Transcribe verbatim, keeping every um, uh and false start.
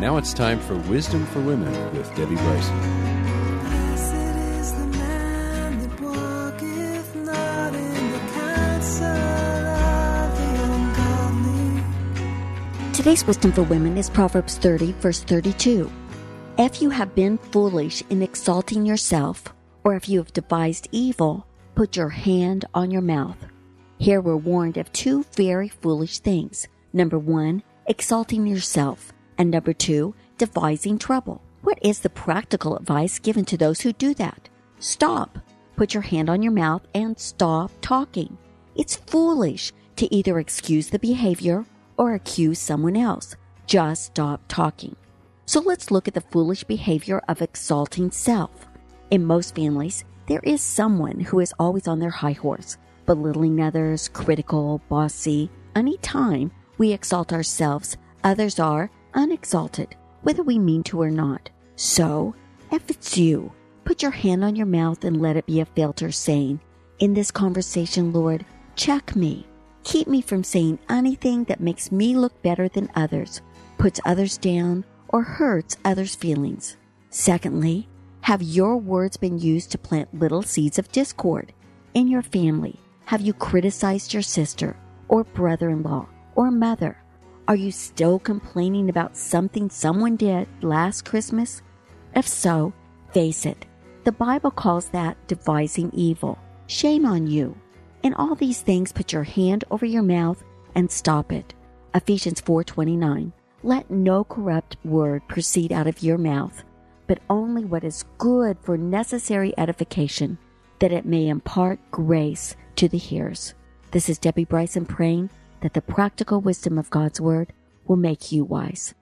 Now it's time for Wisdom for Women with Debbie Bryson. Blessed is the man that walketh not in the counsel of the ungodly. Today's Wisdom for Women is Proverbs thirty, verse thirty-two. If you have been foolish in exalting yourself, or if you have devised evil, put your hand on your mouth. Here we're warned of two very foolish things. Number one, exalting yourself. And number two, devising trouble. What is the practical advice given to those who do that? Stop. Put your hand on your mouth and stop talking. It's foolish to either excuse the behavior or accuse someone else. Just stop talking. So let's look at the foolish behavior of exalting self. In most families, there is someone who is always on their high horse, belittling others, critical, bossy. Anytime we exalt ourselves, others are unexalted, whether we mean to or not. So, if it's you, put your hand on your mouth and let it be a filter saying, in this conversation, Lord, check me. Keep me from saying anything that makes me look better than others, puts others down, or hurts others' feelings. Secondly, have your words been used to plant little seeds of discord? In your family, have you criticized your sister, or brother-in-law, or mother? Are you still complaining about something someone did last Christmas? If so, face it. The Bible calls that devising evil. Shame on you. In all these things, put your hand over your mouth and stop it. Ephesians four twenty-nine. Let no corrupt word proceed out of your mouth, but only what is good for necessary edification, that it may impart grace to the hearers. This is Debbie Bryson praying that the practical wisdom of God's Word will make you wise.